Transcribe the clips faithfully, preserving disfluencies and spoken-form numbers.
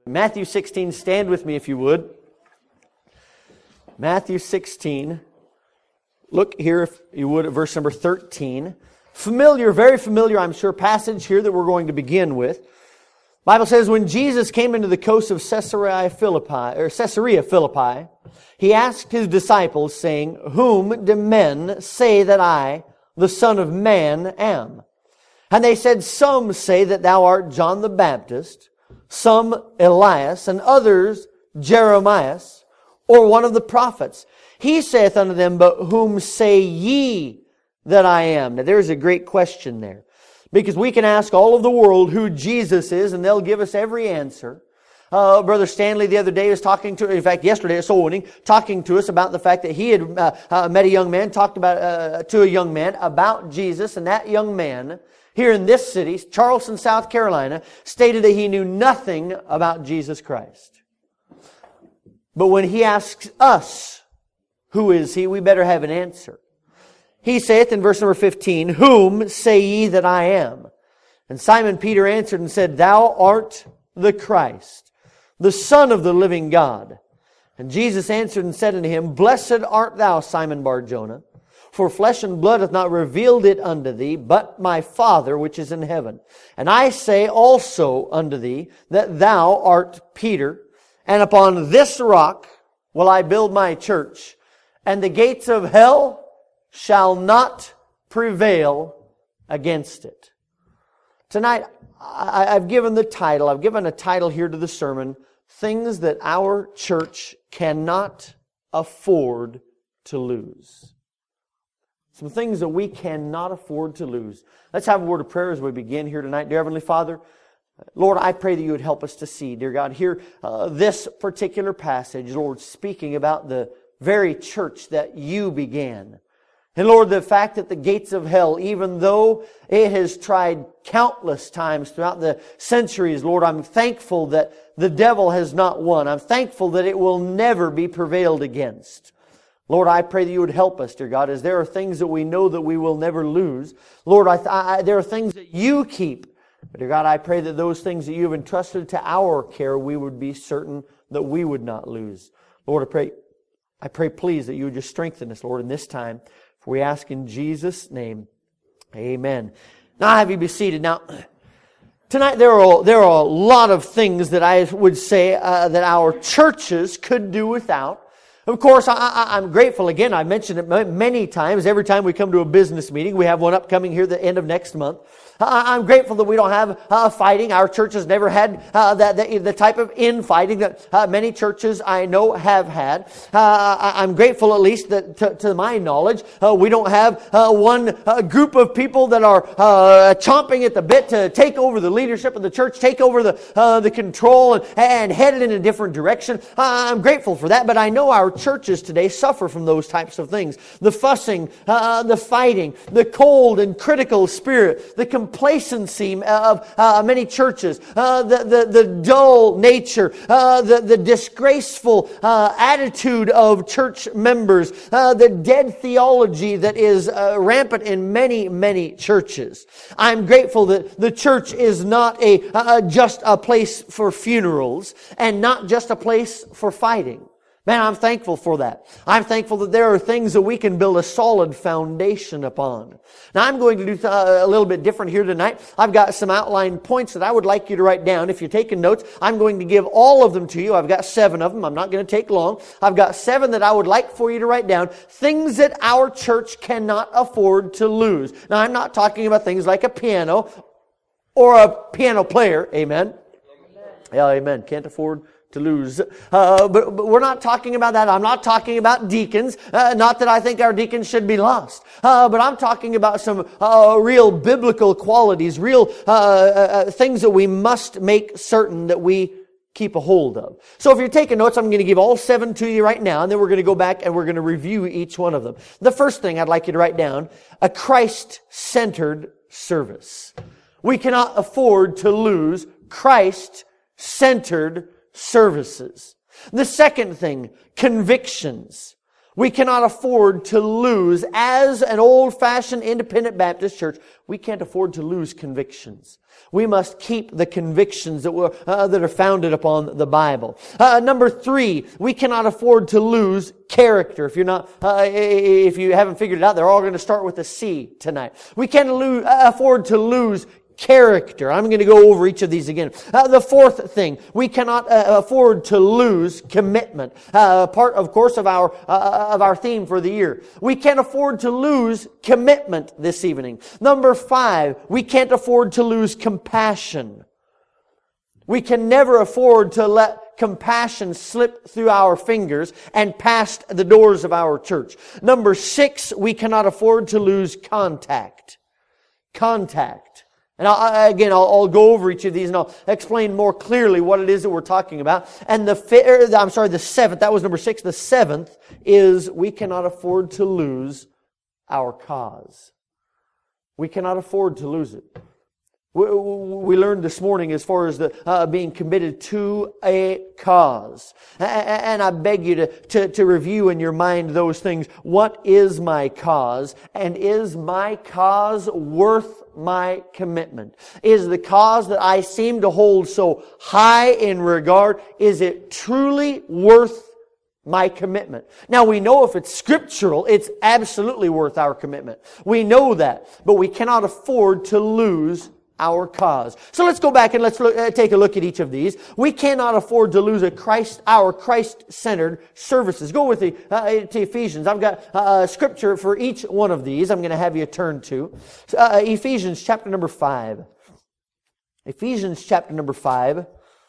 Matthew sixteen, stand with me if you would. Matthew sixteen. Look here, if you would, at verse number thirteen. Familiar, very familiar, I'm sure, passage here that we're going to begin with. The Bible says, when Jesus came into the coast of Caesarea Philippi, or Caesarea Philippi, He asked His disciples, saying, Whom do men say that I, the Son of Man, am? And they said, Some say that thou art John the Baptist, some Elias, and others Jeremiah, or one of the prophets. He saith unto them, But whom say ye that I am? Now there's a great question there. Because we can ask all of the world who Jesus is, and they'll give us every answer. Uh, Brother Stanley the other day was talking to, in fact yesterday at soul winning, talking to us about the fact that he had uh, uh, met a young man, talked about uh, to a young man about Jesus, and that young man here in this city, Charleston, South Carolina, stated that he knew nothing about Jesus Christ. But when he asks us, who is He, we better have an answer. He saith in verse number fifteen, Whom say ye that I am? And Simon Peter answered and said, Thou art the Christ, the Son of the living God. And Jesus answered and said unto him, Blessed art thou, Simon Bar-Jonah, for flesh and blood hath not revealed it unto thee, but my Father which is in heaven. And I say also unto thee, that thou art Peter, and upon this rock will I build my church, and the gates of hell shall not prevail against it. Tonight, I've given the title, I've given a title here to the sermon, Things that Our Church Cannot Afford to Lose. Some things that we cannot afford to lose. Let's have a word of prayer as we begin here tonight. Dear Heavenly Father, Lord, I pray that You would help us to see, dear God, here uh, this particular passage, Lord, speaking about the very church that You began. And Lord, the fact that the gates of hell, even though it has tried countless times throughout the centuries, Lord, I'm thankful that the devil has not won. I'm thankful that it will never be prevailed against. Lord, I pray that You would help us, dear God, as there are things that we know that we will never lose. Lord, I, I, there are things that You keep. But dear God, I pray that those things that You have entrusted to our care, we would be certain that we would not lose. Lord, I pray, I pray please that You would just strengthen us, Lord, in this time. For we ask in Jesus' name, amen. Now have you be seated. Now, tonight there are, there are a lot of things that I would say uh, that our churches could do without. Of course, I, I, I'm grateful. Again, I mentioned it many times. Every time we come to a business meeting, we have one upcoming here at the end of next month. I, I'm grateful that we don't have uh, fighting. Our church has never had uh, that the, the type of infighting that uh, many churches I know have had. Uh, I, I'm grateful, at least, that to, to my knowledge, uh, we don't have uh, one uh, group of people that are uh, chomping at the bit to take over the leadership of the church, take over the uh, the control, and, and head it in a different direction. Uh, I'm grateful for that, but I know our churches today suffer from those types of things. The fussing, uh, the fighting, the cold and critical spirit, the complacency of uh, many churches, uh, the, the, the dull nature, uh, the, the disgraceful uh, attitude of church members, uh, the dead theology that is uh, rampant in many, many churches. I'm grateful that the church is not a uh, just a place for funerals and not just a place for fighting. Man, I'm thankful for that. I'm thankful that there are things that we can build a solid foundation upon. Now, I'm going to do a little bit different here tonight. I've got some outline points that I would like you to write down. If you're taking notes, I'm going to give all of them to you. I've got seven of them. I'm not going to take long. I've got seven that I would like for you to write down. Things that our church cannot afford to lose. Now, I'm not talking about things like a piano or a piano player. Amen? Amen. Yeah, amen. Can't afford to lose. Uh, but, but we're not talking about that. I'm not talking about deacons. Uh, not that I think our deacons should be lost. Uh, but I'm talking about some uh, real biblical qualities, real uh, uh, things that we must make certain that we keep a hold of. So if you're taking notes, I'm going to give all seven to you right now, and then we're going to go back and we're going to review each one of them. The first thing I'd like you to write down, a Christ-centered service. We cannot afford to lose Christ-centered services. The second thing, convictions. We cannot afford to lose, as an old-fashioned independent Baptist church, we can't afford to lose convictions. We must keep the convictions that were uh, that are founded upon the Bible. Uh, number three, we cannot afford to lose character. If you're not, uh, if you haven't figured it out, they're all going to start with a C tonight. We can't lose, uh, afford to lose character. I'm going to go over each of these again. Uh, the fourth thing, we cannot uh, afford to lose commitment. Uh, part, of course, of our uh, of our theme for the year. We can't afford to lose commitment this evening. Number five, we can't afford to lose compassion. We can never afford to let compassion slip through our fingers and past the doors of our church. Number six, we cannot afford to lose contact. Contact. And I'll, again, I'll, I'll go over each of these and I'll explain more clearly what it is that we're talking about. And the fifth, I'm sorry, the seventh, that was number six. The seventh is we cannot afford to lose our cause. We cannot afford to lose it. We, we learned this morning as far as the uh, being committed to a cause. And I beg you to, to, to review in your mind those things. What is my cause? And is my cause worth my commitment? Is the cause that I seem to hold so high in regard, is it truly worth my commitment? Now we know if it's scriptural, it's absolutely worth our commitment. We know that, but we cannot afford to lose our cause. So let's go back and let's look, uh, take a look at each of these. We cannot afford to lose a Christ, our Christ-centered services. Go with me uh, to Ephesians. I've got uh, scripture for each one of these. I'm going to have you turn to uh, Ephesians chapter number five. Ephesians chapter number five.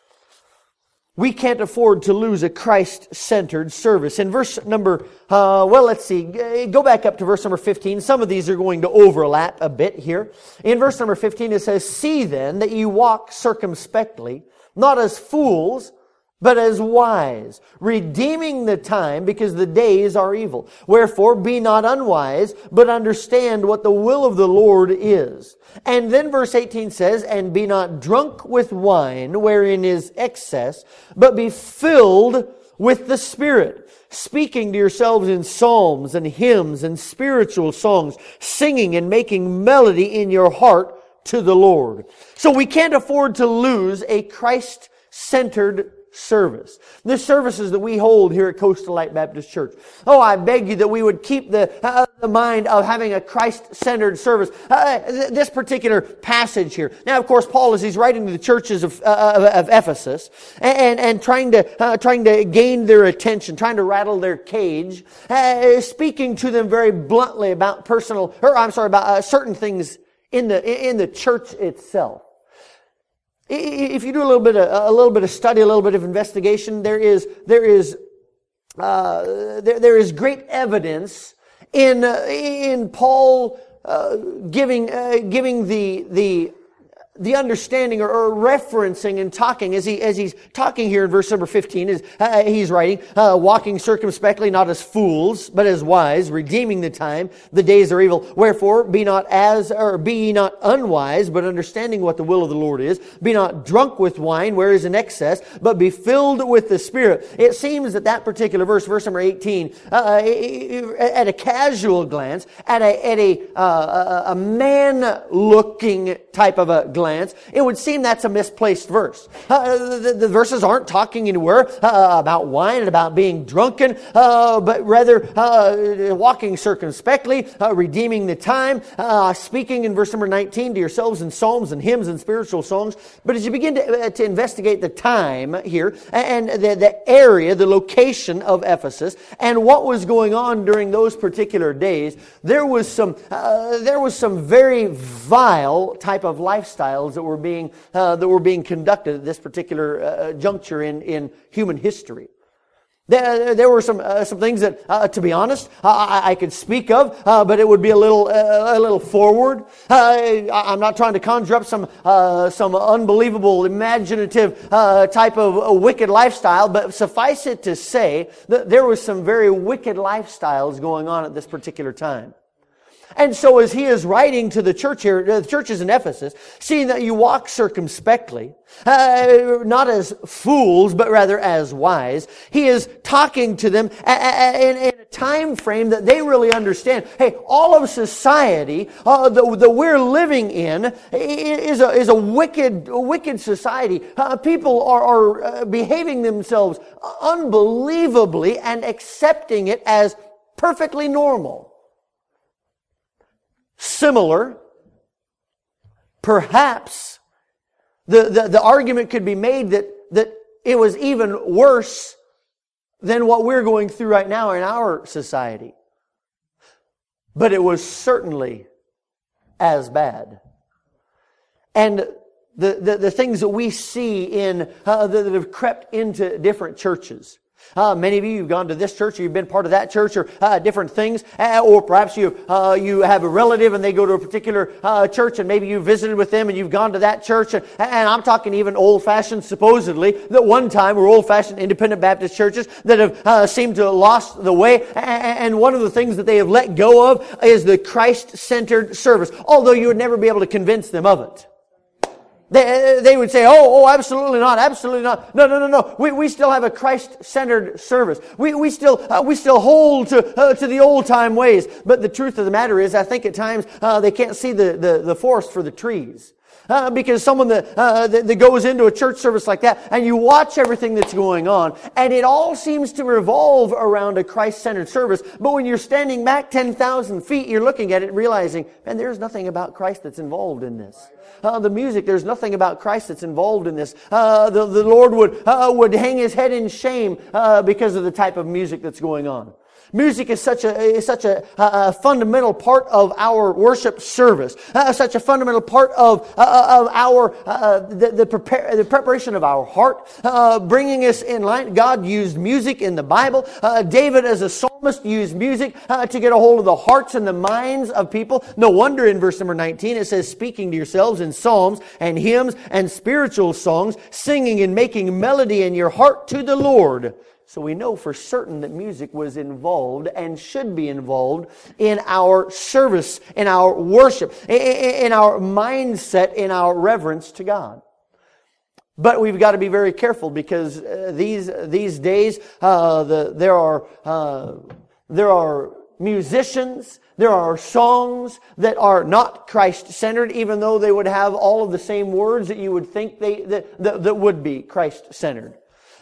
We can't afford to lose a Christ-centered service. In verse number, uh, well, let's see, go back up to verse number fifteen. Some of these are going to overlap a bit here. In verse number fifteen, it says, "See then that you walk circumspectly, not as fools, but as wise, redeeming the time, because the days are evil. Wherefore, be not unwise, but understand what the will of the Lord is." And then verse eighteen says, "And be not drunk with wine, wherein is excess, but be filled with the Spirit, speaking to yourselves in psalms and hymns and spiritual songs, singing and making melody in your heart to the Lord." So we can't afford to lose a Christ-centered service. The services that we hold here at Coastal Light Baptist Church. Oh, I beg you that we would keep the, uh, the mind of having a Christ-centered service. Uh, th- this particular passage here. Now, of course, Paul, as he's writing to the churches of, uh, of, of Ephesus and, and, and trying to uh, trying to gain their attention, trying to rattle their cage, uh, speaking to them very bluntly about personal, or I'm sorry, about uh, certain things in the in the church itself. If you do a little bit of a little bit of study, a little bit of investigation, there is there is uh, there, there is great evidence in uh, in Paul uh, giving uh, giving the the the understanding or, or referencing and talking as he as he's talking here in verse number fifteen is uh, he's writing uh, walking circumspectly, not as fools but as wise, redeeming the time, the days are evil. Wherefore be not as or be ye not unwise, but understanding what the will of the Lord is. Be not drunk with wine, where is an excess, but be filled with the Spirit. It seems that that particular verse, verse number eighteen, uh, at a casual glance, at a at a uh, a man looking type of a glance, it would seem that's a misplaced verse. Uh, the, the verses aren't talking anywhere uh, about wine and about being drunken, uh, but rather uh, walking circumspectly, uh, redeeming the time, uh, speaking in verse number nineteen to yourselves in psalms and hymns and spiritual songs. But as you begin to, uh, to investigate the time here and the, the area, the location of Ephesus, and what was going on during those particular days, there was some uh, there was some very vile type of lifestyle that were being uh, that were being conducted at this particular uh, juncture in, in human history. There, there were some uh, some things that, uh, to be honest, I, I could speak of, uh, but it would be a little uh, a little forward. Uh, I'm not trying to conjure up some uh, some unbelievable, imaginative uh, type of a wicked lifestyle, but suffice it to say that there was some very wicked lifestyles going on at this particular time. And so as he is writing to the church here, the churches in Ephesus, seeing that you walk circumspectly, uh, not as fools, but rather as wise, he is talking to them in, in a time frame that they really understand. Hey, all of society uh, that, that we're living in is a, is a wicked, wicked society. Uh, people are, are uh, behaving themselves unbelievably and accepting it as perfectly normal. Similar, perhaps, the, the, the argument could be made that, that it was even worse than what we're going through right now in our society. But it was certainly as bad. And the, the, the things that we see in uh, that, that have crept into different churches. Uh, many of you have gone to this church, or you've been part of that church, or uh, different things, uh, or perhaps you uh, you have a relative and they go to a particular uh, church, and maybe you visited with them and you've gone to that church, and, and I'm talking even old-fashioned, supposedly, that one time were old-fashioned independent Baptist churches that have uh, seemed to have lost the way, and one of the things that they have let go of is the Christ-centered service, although you would never be able to convince them of it. They, they would say, oh, oh, absolutely not, absolutely not. No, no, no, no. We, we still have a Christ-centered service. We, we still, uh, we still hold to, uh, to the old-time ways. But the truth of the matter is, I think at times, uh, they can't see the, the, the forest for the trees. Uh, because someone that, uh, that, that goes into a church service like that, and you watch everything that's going on, and it all seems to revolve around a Christ-centered service. But when you're standing back ten thousand feet, you're looking at it realizing, man, there's nothing about Christ that's involved in this. Uh, the music, there's nothing about Christ that's involved in this. Uh, the, the Lord would, uh, would hang His head in shame uh, because of the type of music that's going on. Music is such a is such a, a fundamental part of our worship service, uh, such a fundamental part of uh, of our uh, the the, prepare, the preparation of our heart, uh, bringing us in line. God used music in the Bible. Uh, David, as a psalmist, used music uh, to get a hold of the hearts and the minds of people. No wonder in verse number nineteen it says, "Speaking to yourselves in psalms and hymns and spiritual songs, singing and making melody in your heart to the Lord." So we know for certain that music was involved and should be involved in our service, in our worship, in our mindset, in our reverence to God. But we've got to be very careful because uh, these these days uh, the, there are uh, there are musicians, there are songs that are not Christ-centered, even though they would have all of the same words that you would think they that, that, that would be Christ-centered.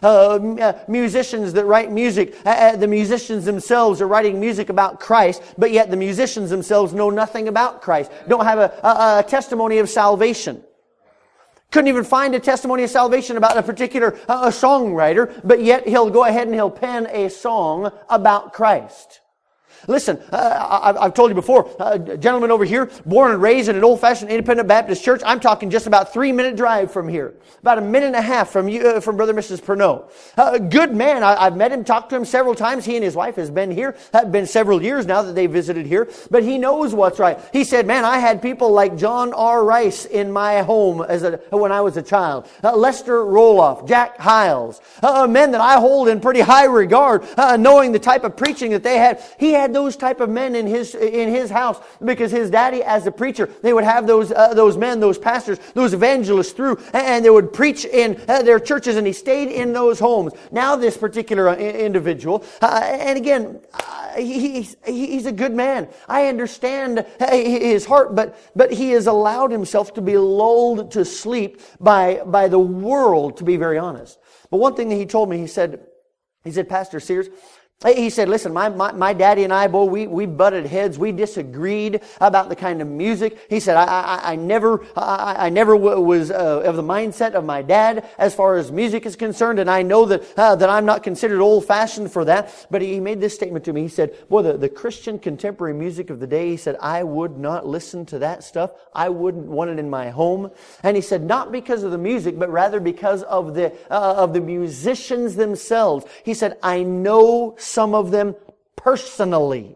Uh, musicians that write music, uh, the musicians themselves are writing music about Christ, but yet the musicians themselves know nothing about Christ, don't have a, a, a testimony of salvation. Couldn't even find a testimony of salvation about a particular uh, a songwriter, but yet he'll go ahead and he'll pen a song about Christ. Listen, uh, I've told you before, a gentleman over here, born and raised in an old-fashioned independent Baptist church. I'm talking just about three-minute drive from here. About a minute and a half from you, uh, from Brother and Missus Pernod. A uh, good man. I, I've met him, talked to him several times. He and his wife has been here. Have been several years now that they visited here. But he knows what's right. He said, man, I had people like John R. Rice in my home as a, when I was a child. Uh, Lester Roloff, Jack Hiles. Uh, men that I hold in pretty high regard, uh, knowing the type of preaching that they had. He had those type of men in his in his house because his daddy, as a preacher, they would have those uh, those men, those pastors, those evangelists through, and they would preach in uh, their churches, and he stayed in those homes. Now this particular individual, uh, and again, uh, he, he's, he's a good man. I understand his heart, but but he has allowed himself to be lulled to sleep by by the world, to be very honest. But one thing that he told me, he said, he said, Pastor Sears, he said, listen, my, my, my daddy and I, boy, we, we butted heads. We disagreed about the kind of music. He said, I, I, I never, I, I never was uh, of the mindset of my dad as far as music is concerned. And I know that, uh, that I'm not considered old fashioned for that. But he made this statement to me. He said, boy, the, the Christian contemporary music of the day, he said, I would not listen to that stuff. I wouldn't want it in my home. And he said, not because of the music, but rather because of the, uh, of the musicians themselves. He said, I know some of them personally.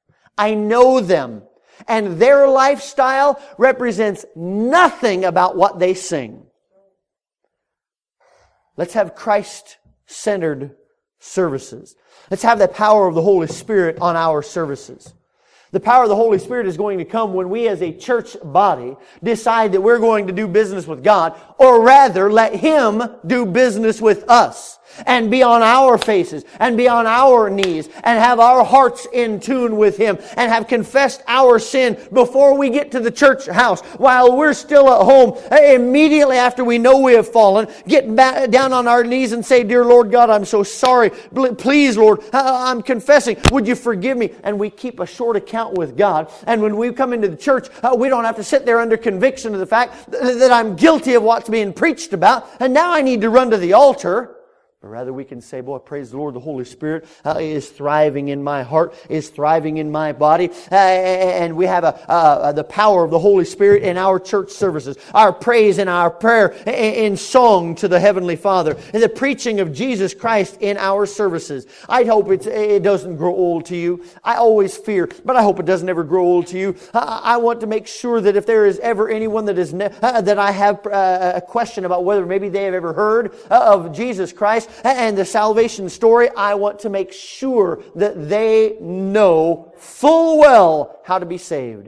I know them. And their lifestyle represents nothing about what they sing. Let's have Christ-centered services. Let's have the power of the Holy Spirit on our services. The power of the Holy Spirit is going to come when we as a church body decide that we're going to do business with God, or rather let Him do business with us. and be on our faces and be on our knees and have our hearts in tune with Him and have confessed our sin before we get to the church house, while we're still at home, immediately after we know we have fallen, get back down on our knees and say, "Dear Lord God, I'm so sorry. Please, Lord, I'm confessing. Would you forgive me?" And we keep a short account with God. And when we come into the church, we don't have to sit there under conviction of the fact that I'm guilty of what's being preached about, and now I need to run to the altar. But rather we can say, "Boy, praise the Lord, the Holy Spirit uh, is thriving in my heart, is thriving in my body." Uh, and we have a, uh, the power of the Holy Spirit in our church services, our praise and our prayer in song to the Heavenly Father, and the preaching of Jesus Christ in our services. I hope it's, it doesn't grow old to you. I always fear, but I hope it doesn't ever grow old to you. I, I want to make sure that if there is ever anyone that is ne- uh, that I have uh, a question about whether maybe they have ever heard uh, of Jesus Christ and the salvation story, I want to make sure that they know full well how to be saved.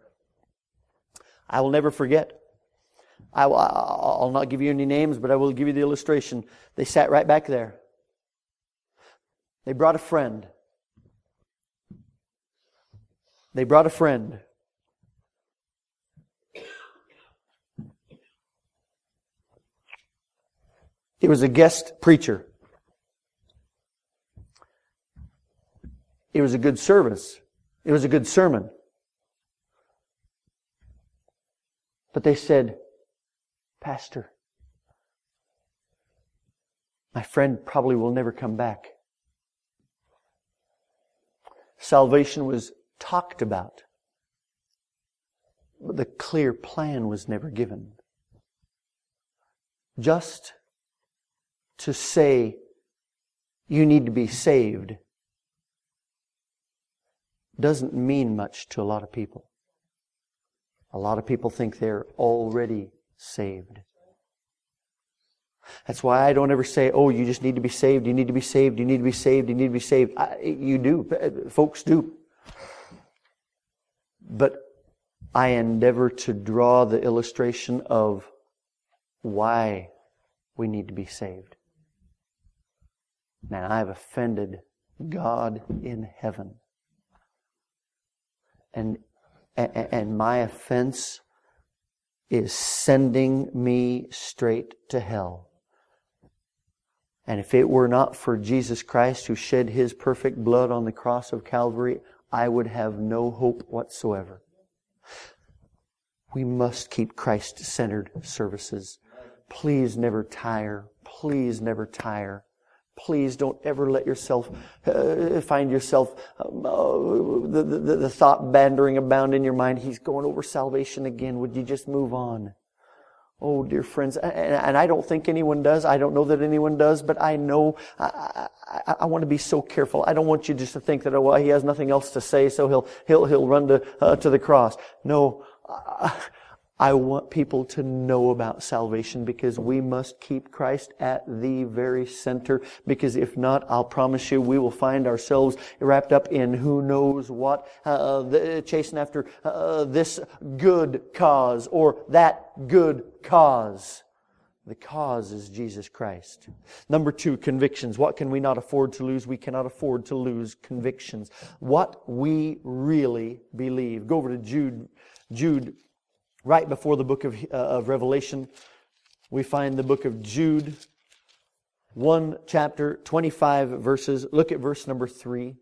I will never forget. I will, I'll not give you any names, but I will give you the illustration. They sat right back there. They brought a friend. They brought a friend. It was a guest preacher. It was a good service. It was a good sermon. But they said, "Pastor, my friend probably will never come back." Salvation was talked about, but the clear plan was never given. Just to say you need to be saved doesn't mean much to a lot of people. A lot of people think they're already saved. That's why I don't ever say, "Oh, you just need to be saved, you need to be saved, you need to be saved, you need to be saved." I, you do. Folks do. But I endeavor to draw the illustration of why we need to be saved. Now, I have offended God in heaven. And, and my offense is sending me straight to hell. And if it were not for Jesus Christ who shed His perfect blood on the cross of Calvary, I would have no hope whatsoever. We must keep Christ-centered services. Please never tire. Please never tire. Please don't ever let yourself uh, find yourself um, uh, the, the, the thought bandering about in your mind, "He's going over salvation again. Would you just move on?" Oh, dear friends, and, and I don't think anyone does. I don't know that anyone does, but I know I, I, I want to be so careful. I don't want you just to think that, "Oh, well, he has nothing else to say, so he'll he'll he'll run to uh, to the cross." No. Uh, I want people to know about salvation, because we must keep Christ at the very center. Because if not, I'll promise you, we will find ourselves wrapped up in who knows what, uh, the, chasing after uh, this good cause or that good cause. The cause is Jesus Christ. Number two, convictions. What can we not afford to lose? We cannot afford to lose convictions. What we really believe. Go over to Jude. Jude. Right before the book of, uh, of Revelation, we find the book of Jude, one chapter, twenty-five verses. Look at verse number three.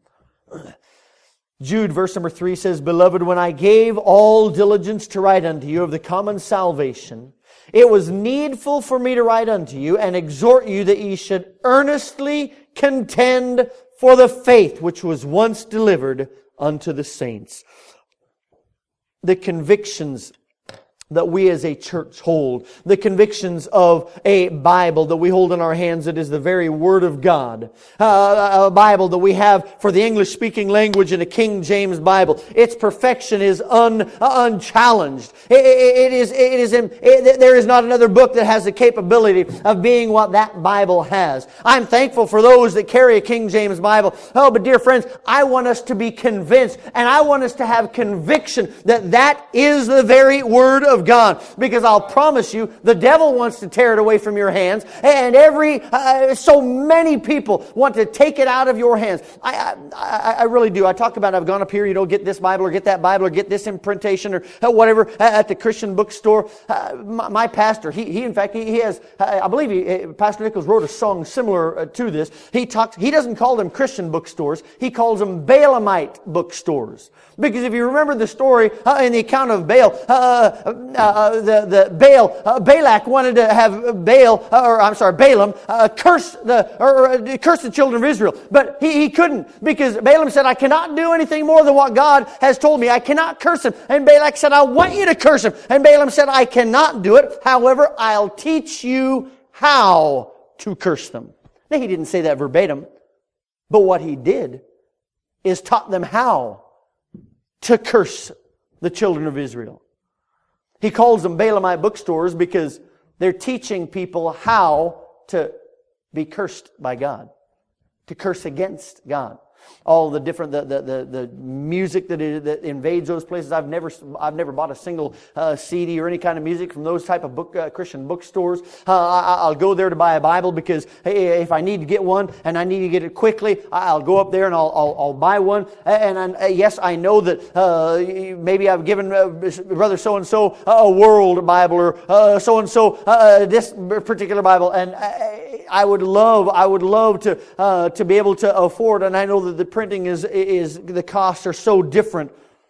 Jude, verse number three says, "Beloved, when I gave all diligence to write unto you of the common salvation, it was needful for me to write unto you and exhort you that ye should earnestly contend for the faith which was once delivered unto the saints." The convictions that we as a church hold, the convictions of a Bible that we hold in our hands that is the very Word of God, uh, a Bible that we have for the English-speaking language in a King James Bible. Its perfection is un, uh, unchallenged. It, it, it is, it is in, it, there is not another book that has the capability of being what that Bible has. I'm thankful for those that carry a King James Bible. Oh, but dear friends, I want us to be convinced, and I want us to have conviction that that is the very Word of of God. Because I'll promise you, the devil wants to tear it away from your hands. And every, uh, so many people want to take it out of your hands. I, I, I really do. I talk about, I've gone up here, you know, get this Bible or get that Bible or get this imprintation or whatever at the Christian bookstore. Uh, my, my pastor, he, he in fact, he, he has, I believe he, Pastor Nichols wrote a song similar to this. He talks, he doesn't call them Christian bookstores. He calls them Baalamite bookstores. Because if you remember the story uh, in the account of Baal, uh, uh, the, the Baal, uh, Balak wanted to have Baal, uh, or I'm sorry, Balaam, uh, curse the, or, or curse the children of Israel. But he, he couldn't, because Balaam said, I cannot do anything more than what God has told me. I cannot curse him. And Balak said, I want you to curse him. And Balaam said, I cannot do it. However, I'll teach you how to curse them. Now, he didn't say that verbatim, but what he did is taught them how to curse the children of Israel. He calls them Baalamite bookstores because they're teaching people how to be cursed by God, to curse against God. All the different, the, the, the, the music that, is, that invades those places. I've never, I've never bought a single uh, C D or any kind of music from those type of book, uh, Christian bookstores. Uh, I, I'll go there to buy a Bible because, hey, if I need to get one and I need to get it quickly, I'll go up there and I'll, I'll, I'll buy one. And, and uh, yes, I know that uh, maybe I've given uh, brother so-and-so a World Bible or uh, so-and-so uh, this particular Bible. And I, I would love, I would love to, uh, to be able to afford, and I know that the printing is, is the costs are so different.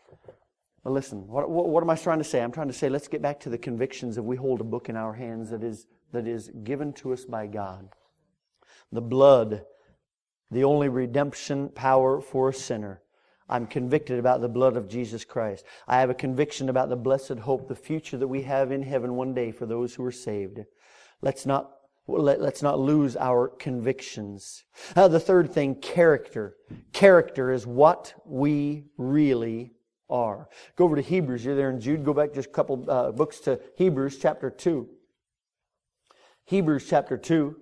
But listen, what, what, what am I trying to say? I'm trying to say, let's get back to the convictions that we hold a book in our hands that is, that is given to us by God. The blood, the only redemption power for a sinner. I'm convicted about the blood of Jesus Christ. I have a conviction about the blessed hope, the future that we have in heaven one day for those who are saved. Let's not Let, let's not lose our convictions. Uh, the third thing, character. Character is what we really are. Go over to Hebrews. You're there in Jude. Go back just a couple uh, books to Hebrews chapter two. Hebrews chapter two.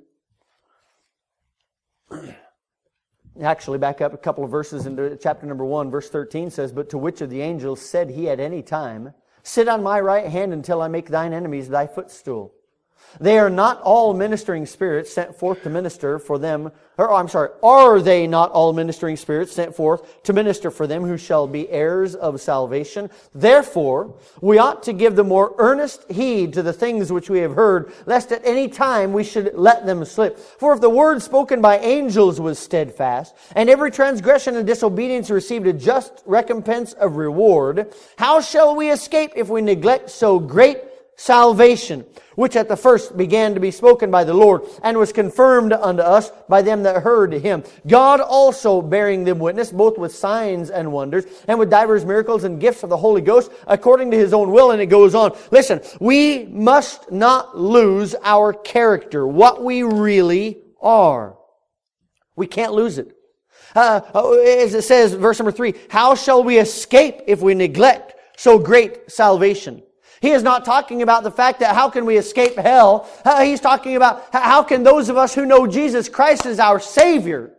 Actually, back up a couple of verses into chapter number one. Verse thirteen says, But to which of the angels said he at any time, Sit on my right hand until I make thine enemies thy footstool? They are not all ministering spirits sent forth to minister for them, or I'm sorry, are they not all ministering spirits sent forth to minister for them who shall be heirs of salvation? Therefore, we ought to give the more earnest heed to the things which we have heard, lest at any time we should let them slip. For if the word spoken by angels was steadfast, and every transgression and disobedience received a just recompense of reward, how shall we escape if we neglect so great salvation, which at the first began to be spoken by the Lord, and was confirmed unto us by them that heard Him. God also bearing them witness, both with signs and wonders, and with divers miracles and gifts of the Holy Ghost, according to His own will. And it goes on. Listen, we must not lose our character, what we really are. We can't lose it. Uh, as it says, verse number three, how shall we escape if we neglect so great salvation? He is not talking about the fact that how can we escape hell. Uh, he's talking about how can those of us who know Jesus Christ as our Savior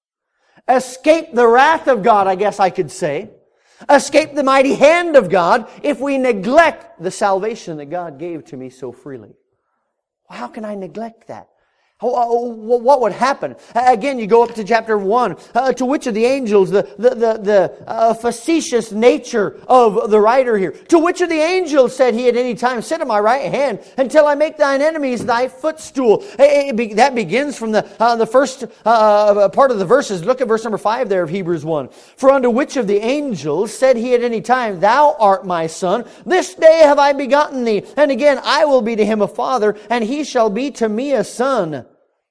escape the wrath of God, I guess I could say. Escape the mighty hand of God if we neglect the salvation that God gave to me so freely. How can I neglect that? What would happen? Again, you go up to chapter one. Uh, to which of the angels, the, the, the, the uh, facetious nature of the writer here. To which of the angels said he at any time, Sit at my right hand until I make thine enemies thy footstool. It, it be, that begins from the, uh, the first uh, part of the verses. Look at verse number five there of Hebrews one. For unto which of the angels said he at any time, Thou art my son, this day have I begotten thee. And again, I will be to him a father, and he shall be to me a son.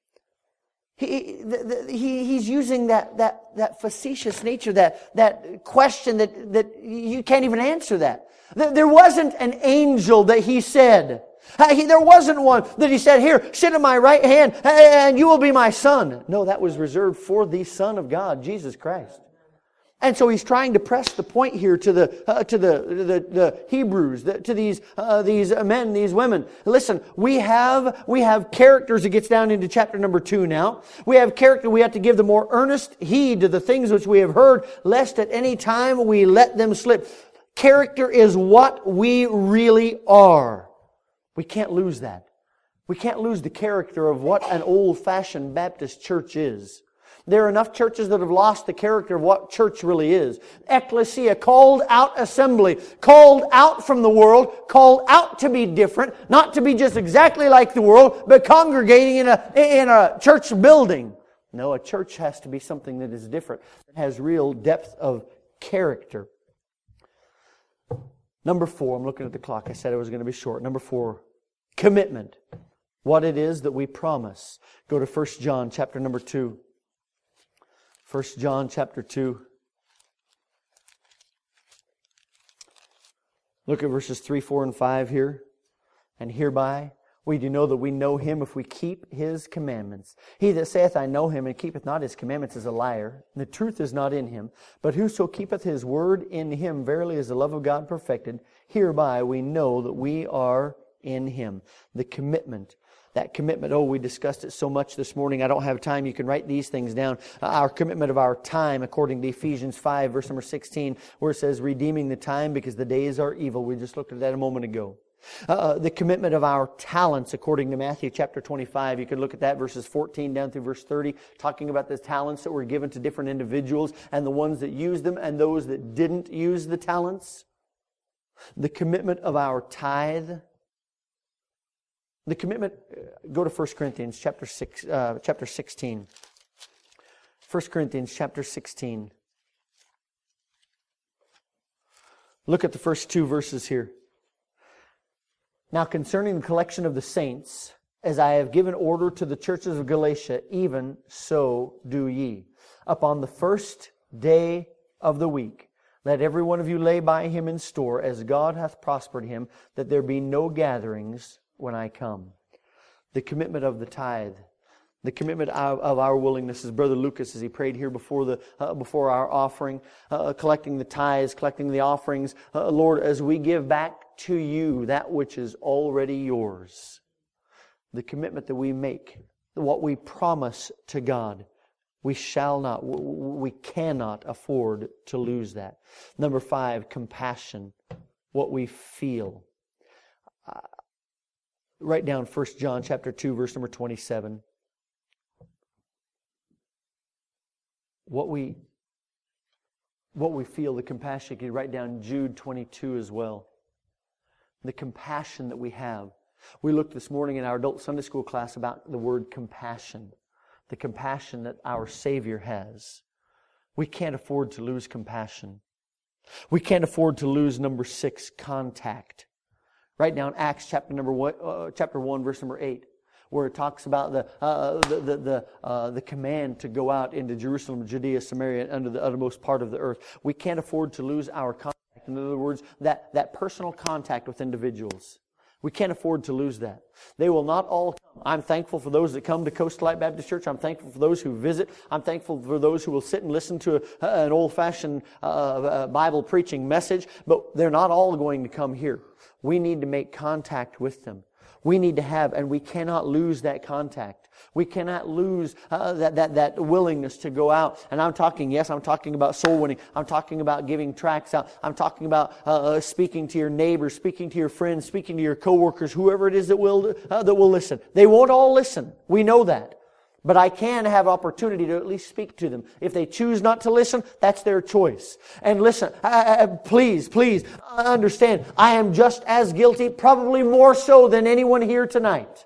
He, the, the, he, he's using that, that, that facetious nature, that, that question that, that you can't even answer that. There wasn't an angel that he said. He, there wasn't one that he said, Here, sit at my right hand and you will be my son. No, that was reserved for the Son of God, Jesus Christ. And so he's trying to press the point here to the uh, to the the, the Hebrews, the, to these uh, these men, these women. Listen, we have we have characters. It gets down into chapter number two now. We have character. We have to give the more earnest heed to the things which we have heard, lest at any time we let them slip. Character is what we really are. We can't lose that. We can't lose the character of what an old-fashioned Baptist church is. There are enough churches that have lost the character of what church really is. Ecclesia, called out assembly, called out from the world, called out to be different, not to be just exactly like the world, but congregating in a, in a church building. No, a church has to be something that is different, that has real depth of character. Number four, I'm looking at the clock. I said it was going to be short. Number four, commitment. What it is that we promise. Go to First John chapter number two. First John chapter two. Look at verses three, four, and five here. And hereby we do know that we know Him if we keep His commandments. He that saith, I know Him, and keepeth not His commandments is a liar, and the truth is not in him. But whoso keepeth His word in Him, verily is the love of God perfected. Hereby we know that we are in Him. The commitment. That commitment, oh, we discussed it so much this morning. I don't have time. You can write these things down. Uh, our commitment of our time, according to Ephesians five, verse number sixteen, where it says, redeeming the time because the days are evil. We just looked at that a moment ago. Uh, the commitment of our talents, according to Matthew chapter twenty-five. You could look at that, verses fourteen down through verse thirty, talking about the talents that were given to different individuals and the ones that used them and those that didn't use the talents. The commitment of our tithe. The commitment, go to First Corinthians chapter six, uh, chapter sixteen. First Corinthians chapter sixteen. Look at the first two verses here. Now concerning the collection of the saints, as I have given order to the churches of Galatia, even so do ye. Upon the first day of the week, let every one of you lay by him in store, as God hath prospered him, that there be no gatherings when I come. The commitment of the tithe, the commitment of, of our willingness, as Brother Lucas, as he prayed here before the uh, before our offering, uh, collecting the tithes, collecting the offerings. Uh, Lord, as we give back to you that which is already yours, the commitment that we make, what we promise to God, we shall not, we cannot afford to lose that. Number five, compassion, what we feel. Uh, Write down First John chapter two, verse number twenty-seven. What we, what we feel, the compassion. You can write down Jude twenty-two as well. The compassion that we have. We looked this morning in our adult Sunday school class about the word compassion. The compassion that our Savior has. We can't afford to lose compassion. We can't afford to lose, number six, contact. Write down Acts chapter number one, uh, chapter one, verse number eight, where it talks about the uh, the the the, uh, the command to go out into Jerusalem, Judea, Samaria, and under the uttermost part of the earth. We can't afford to lose our contact. In other words, that that personal contact with individuals. We can't afford to lose that. They will not all come. I'm thankful for those that come to Coastal Light Baptist Church. I'm thankful for those who visit. I'm thankful for those who will sit and listen to a, an old-fashioned uh, uh, Bible preaching message. But they're not all going to come here. We need to make contact with them. We need to have, and we cannot lose that contact. We cannot lose uh, that, that, that willingness to go out. And I'm talking, yes, I'm talking about soul winning. I'm talking about giving tracts out. I'm talking about uh, speaking to your neighbors, speaking to your friends, speaking to your coworkers, whoever it is that will, uh, that will listen. They won't all listen. We know that. But I can have opportunity to at least speak to them. If they choose not to listen, that's their choice. And listen, I, I, please, please understand, I am just as guilty, probably more so than anyone here tonight.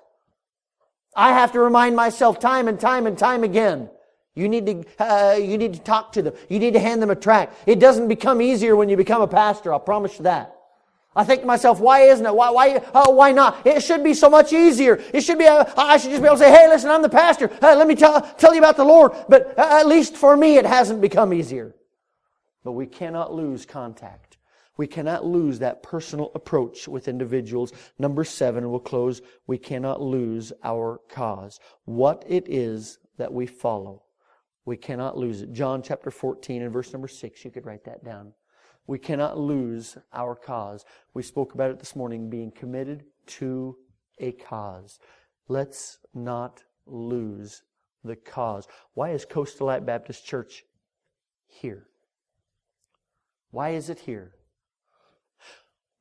I have to remind myself time and time and time again. You need to, uh, you need to talk to them. You need to hand them a tract. It doesn't become easier when you become a pastor, I'll promise you that. I think to myself, why isn't it? Why, why, uh, why not? It should be so much easier. It should be, uh, I should just be able to say, hey, listen, I'm the pastor. Uh, let me tell, tell you about the Lord. But uh, at least for me, it hasn't become easier. But we cannot lose contact. We cannot lose that personal approach with individuals. Number seven, we'll close. We cannot lose our cause. What it is that we follow. We cannot lose it. John chapter fourteen and verse number six. You could write that down. We cannot lose our cause. We spoke about it this morning, being committed to a cause. Let's not lose the cause. Why is Coastal Light Baptist Church here? Why is it here?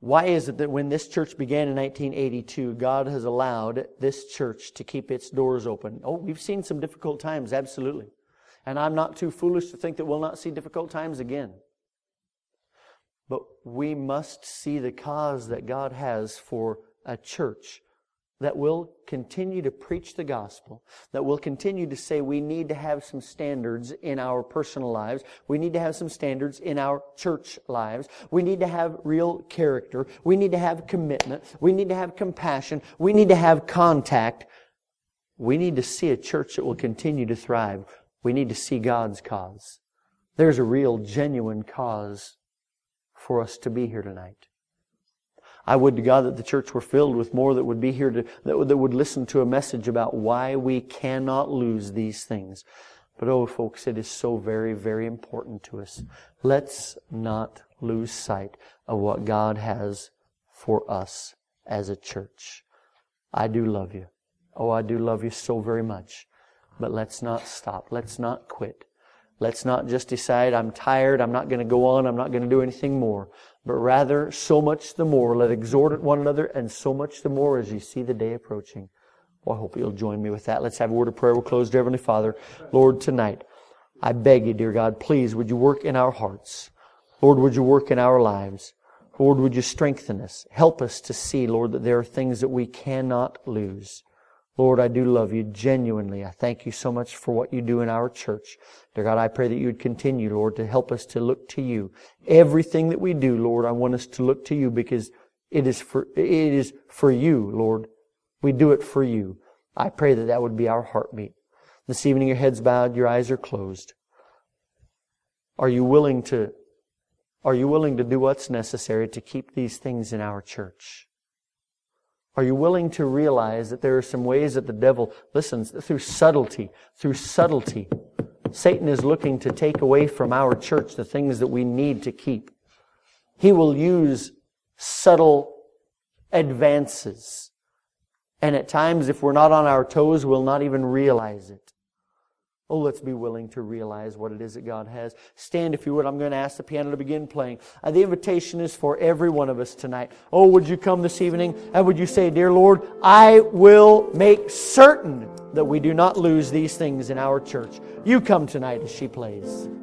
Why is it that when this church began in nineteen eighty-two, God has allowed this church to keep its doors open? Oh, we've seen some difficult times, absolutely. And I'm not too foolish to think that we'll not see difficult times again. But we must see the cause that God has for a church that will continue to preach the gospel, that will continue to say we need to have some standards in our personal lives, we need to have some standards in our church lives, we need to have real character, we need to have commitment, we need to have compassion, we need to have contact. We need to see a church that will continue to thrive. We need to see God's cause. There's a real, genuine cause for us to be here tonight. I would to God that the church were filled with more that would be here to, that would, that would listen to a message about why we cannot lose these things. But oh, folks, it is so very, very important to us. Let's not lose sight of what God has for us as a church. I do love you. Oh, I do love you so very much. But let's not stop. Let's not quit. Let's not just decide, I'm tired, I'm not going to go on, I'm not going to do anything more. But rather, so much the more, let exhort one another, and so much the more as you see the day approaching. Well, I hope you'll join me with that. Let's have a word of prayer. We'll close. Dear Heavenly Father, Lord, tonight, I beg you, dear God, please, would you work in our hearts? Lord, would you work in our lives? Lord, would you strengthen us? Help us to see, Lord, that there are things that we cannot lose. Lord, I do love you genuinely. I thank you so much for what you do in our church. Dear God, I pray that you would continue, Lord, to help us to look to you. Everything that we do, Lord, I want us to look to you because it is for, it is for you, Lord. We do it for you. I pray that that would be our heartbeat. This evening, your head's bowed, your eyes are closed. Are you willing to, are you willing to do what's necessary to keep these things in our church? Are you willing to realize that there are some ways that the devil, listens, through subtlety, through subtlety, Satan is looking to take away from our church the things that we need to keep. He will use subtle advances. And at times, if we're not on our toes, we'll not even realize it. Oh, let's be willing to realize what it is that God has. Stand, if you would. I'm going to ask the piano to begin playing. Uh, the invitation is for every one of us tonight. Oh, would you come this evening and would you say, Dear Lord, I will make certain that we do not lose these things in our church. You come tonight as she plays.